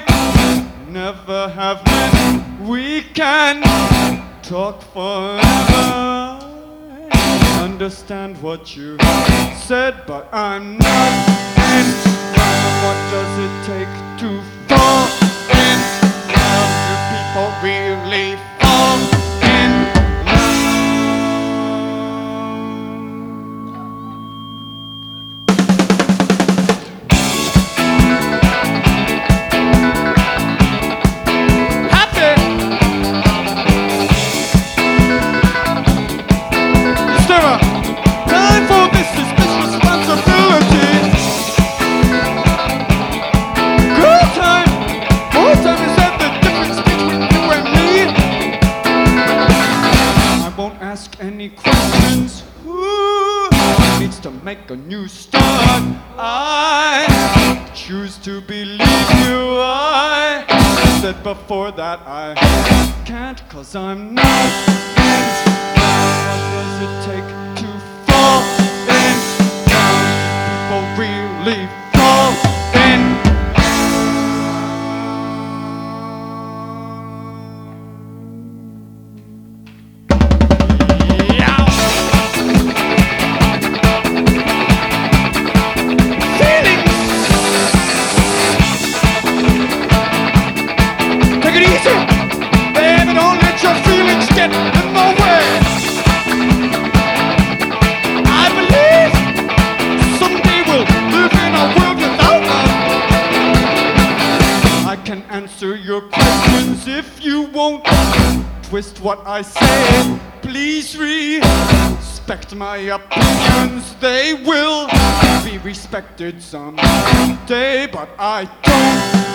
never have met. We can talk forever. I understand what you said, but I'm not in love. What does it take to fall in love? Do people really fall in time for this is responsibility. Girl time, more time, is that the difference between you and me? I won't ask any questions. Who needs to make a new start? I choose to believe you. I said before that I can't, 'cause I'm not. What does it take to fall in love? People really fall in yeah. Feelings. Take it easy, baby. Don't let your feelings get in the way. I believe someday we'll live in a world without love. I can answer your questions if you won't twist what I say. Please respect my opinions. They will be respected someday, but I don't